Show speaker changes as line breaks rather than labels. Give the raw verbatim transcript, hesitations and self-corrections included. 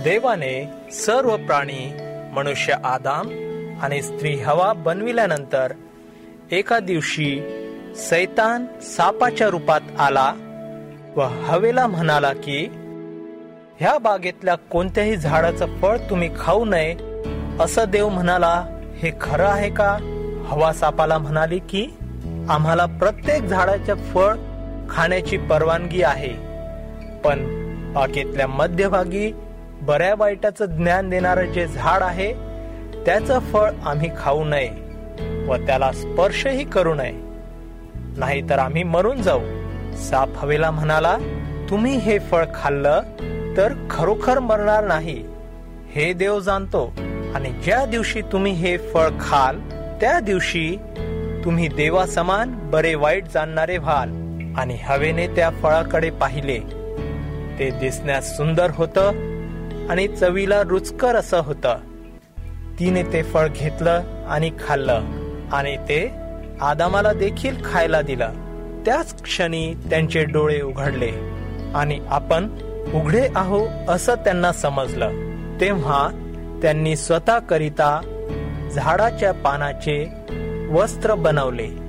देवाने सर्व प्राणी, मनुष्य आदाम आणि स्त्री हवा बनविल्यानंतर एका दिवशी सैतान सापाच्या रूपात आला व हवेला म्हणाला की ह्या बागेतल्या कोणत्याही झाडाचं फळ तुम्ही खाऊ नये असं देव म्हणाला. हे खरं आहे का? हवा सापाला म्हणाली की आम्हाला प्रत्येक झाडाचे फळ खाण्याची परवानगी आहे, पण बागेतल्या मध्यभागी बऱ्या वाईटाचं ज्ञान देणारं जे झाड आहे त्याचं फळ आम्ही खाऊ नये व त्याला स्पर्शही करू नये, नाहीतर आम्ही मरून जाऊ. साप हवेला म्हणाला, तुम्ही हे फळ खाल्लं तर खरोखर मरणार नाही हे देव जाणतो, आणि ज्या दिवशी तुम्ही हे फळ खाल त्या दिवशी तुम्ही देवासमान बरे वाईट जाणणारे व्हाल. आणि हवेने त्या फळाकडे पाहिले. ते दिसण्यास सुंदर होतं आणि चवीला रुचकर असं होतं. तिने ते फळ घेतलं आणि खाल्लं आणि ते आदामाला देखील खायला दिलं. त्याच क्षणी त्यांचे डोळे उघडले आणि आपण उघडे आहो असं त्यांना समजलं. तेव्हा त्यांनी स्वतः करिता झाडाच्या पानाचे वस्त्र बनवले